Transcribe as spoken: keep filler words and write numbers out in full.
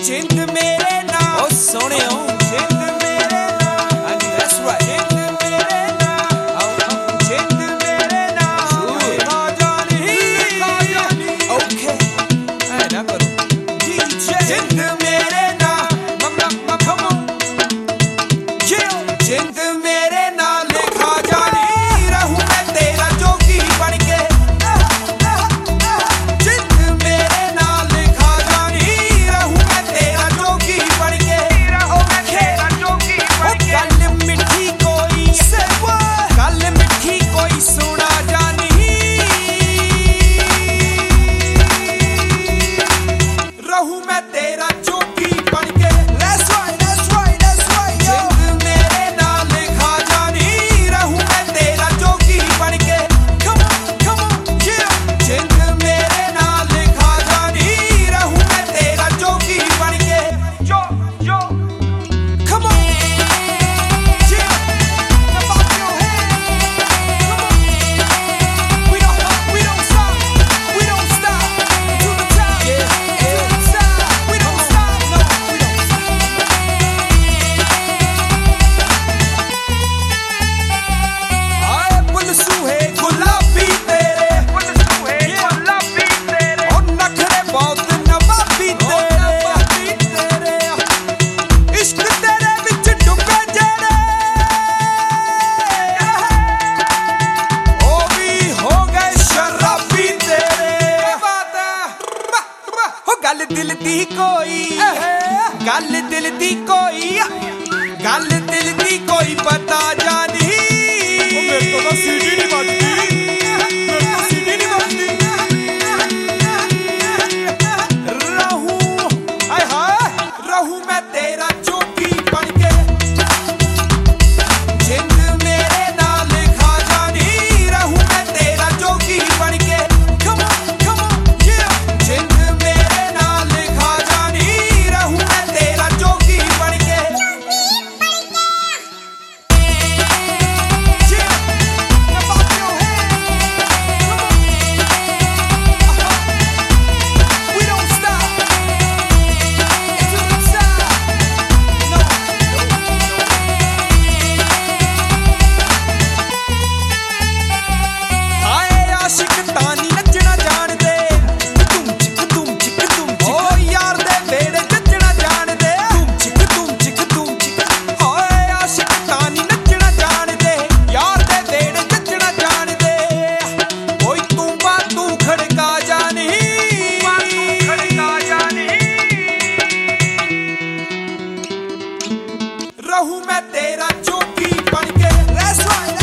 जिंद मेरे नाम ओ सोने हो जिंद मेरे नाम that's right जिंद मेरे नाम जिंद मेरे नाम लिखा जानी लिखा जानी okay ऐ ना करो डीजे जिंद मेरे नाम मम्मा मम्मा come on जिंद मेरे नाम लिखा जानी रहूं मैं तेरा जोगी बन के जिंद मेरे नाम लिखा जानी रहूं मैं तेरा जोगी बन के रहूं मैं तेरा जोगी बन के गल मिठी कोई गल मिठी कोई सुना जानी रहूं मैं तेरा जोगी बन के that's right that's right that's right जिंद मेरे नाम लिखा जानी रहूं मैं तेरा जोगी बन के come on come on yeah जिंद मेरे नाम लिखा जानी रहूं मैं तेरा जोगी बन के जो जो come on yeah now pop your hands come on we don't we don't stop we don't stop to the top yeah to the top we don't stop no we don't stop आए पुलसू है गुलाबी तेरे पुलसू है गुलाबी तेरे और नखरे बहुत नवाबी तेरे नवाबी तेरे इश्क तेरे विच डुबे जेड़े ओ भी हो गए शराबी तेरे बात है हो गल दिल दी कोई गल दिल दी कोई गल दिल दी कोई पता जानी मेरे तो ना सीढ़ी नहीं बनती मेरे तो सीढ़ी नहीं बनती रहूं हाय हाय रहूं मैं तेरा जोगी बन के जिंद मेरे नाम लिखा जानी रहूं मैं तेरा जोगी बन के come on come on yeah जिंद मेरे नाम लिखा जानी रहूं मैं तेरा जोगी बन के yeah now pop your hands come on we don't stop into the top no हाय आशिक तानी नचना जान दे तुम चिक तुम चिक तुम चिक ओ यार दे बेड़े नचना जान दे तुम चिक तुम चिक तुम चिक हाय आशिक तानी नचना जान दे यार दे बेड़े नचना जान दे कोई तू बात तू खड़का जानी बात तू खड़का जानी रहूं मैं तेरा जोगी बन के that's right